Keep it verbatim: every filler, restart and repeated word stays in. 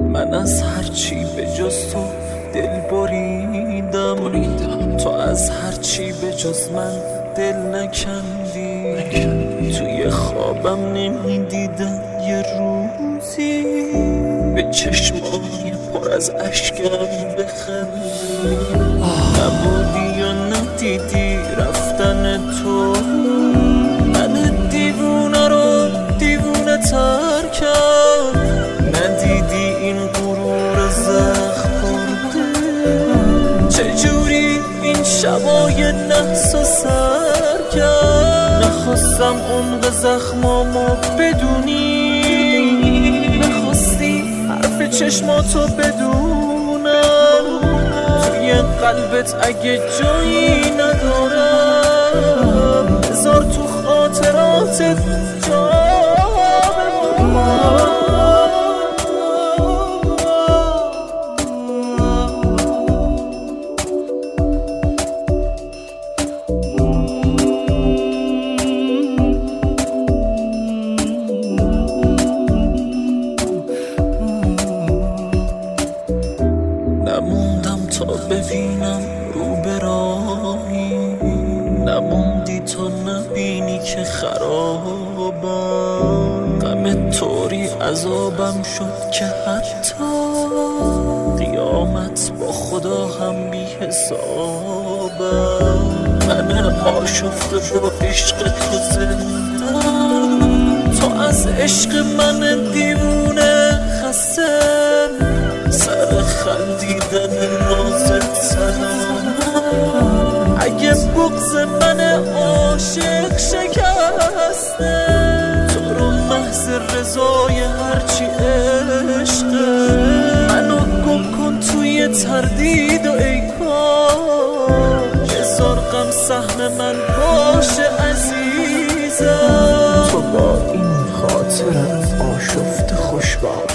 من از هرچی به جز تو دل بریدم، تو از هرچی به جز من دل نکندی. توی خوابم نمیدیدم یه روزی به چشمای پر از اشکم بخندی. نبودی و ندیدی رفتن تو، من دیوونه رو دیوونه تر کرد. ندیدی این غرور زخم خورده چجوری این شبای نحس و سر کرد. نخواستم عمق زخمامو بدونی، نخواستی حرف چشماتو بدونم. توی قلبت اگه جایی ندارم، بذار تو خاطراتت جا بمونم. نموندم تا ببینم رو براهی، نموندی تا نبینی که خرابم. غم طوری عذابم شد که حتی قیامت با خدا هم بی حسابم. من آشفته با عشق تو زندم، تو از عشق من دیوونه خستم. سر خندیدن نازت سلام، اگه بغض من عاشق شکسته، تو رو محض رضای هرچی عشقه. منو گم کن توی تردید و ای کاش هزار غم سهم من باشه عزیزم. تو با این خاطرم آشفت خوشبخت